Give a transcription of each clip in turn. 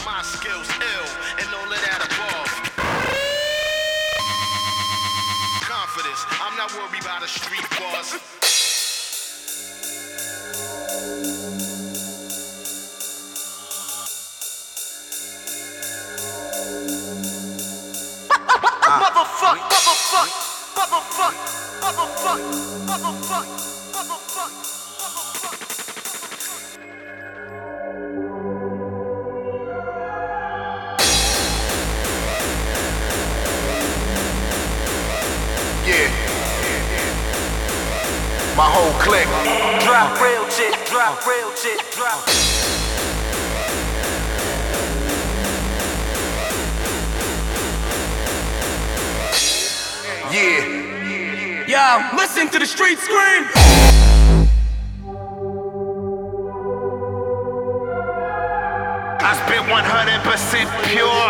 My skills ill and all of that above. Confidence, I'm not worried about the street bars. Motherfuck, motherfuck, motherfuck, motherfuck, motherfuck, motherfuck, motherfuck. Yeah. My whole clique. Drop real shit, drop real shit, drop. Yeah. Yo, listen to the street scream. I spit 100% pure.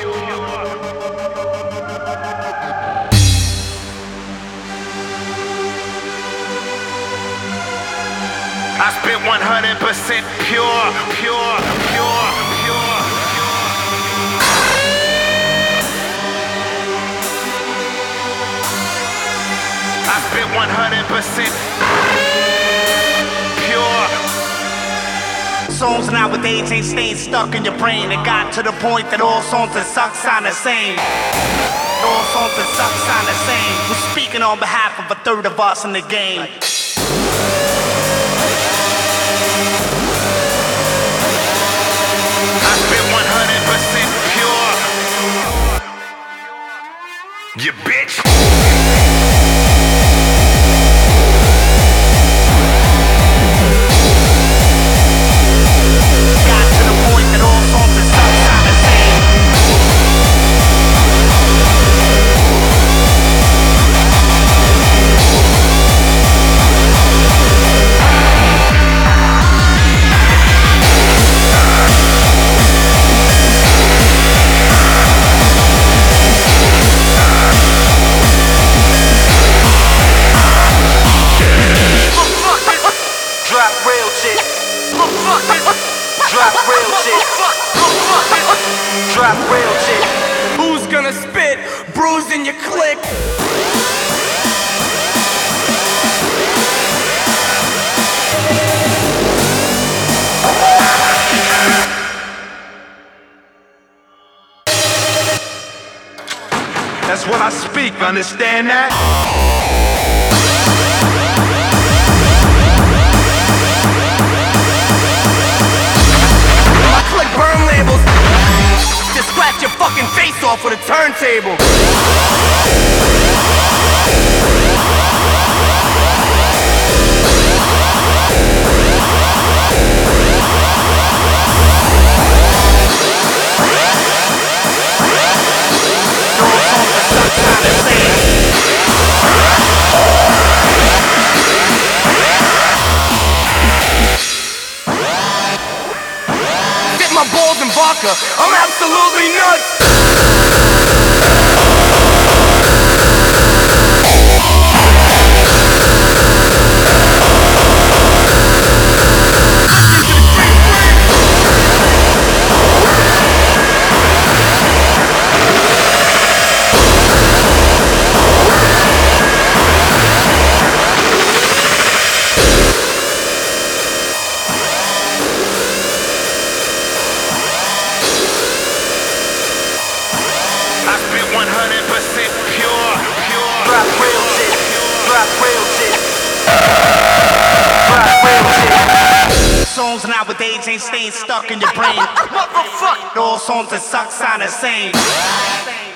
I spit 100% pure, pure, pure, pure. I spit 100% pure. Songs nowadays ain't staying stuck in your brain. It got to the point that all songs that suck sound the same. All songs that suck sound the same. We're speaking on behalf of a third of us in the game. I spit 100% pure. You bitch. Got to the point that all songs that suck sound the same. Drop real shit. Drop real shit. Drop real shit. Who's gonna spit? Bruising your click. That's what I speak, understand that? I click burn labels. Just scratch your fucking face off with a turntable. All songs that suck sound the same. Dip my balls in vodka. I'm absolutely nuts. I spit 100% pure, pure. Drop real shit. Drop real shit. Drop real shit. Songs nowadays ain't staying stuck in your brain. Motherfucker. All songs that suck sound the same.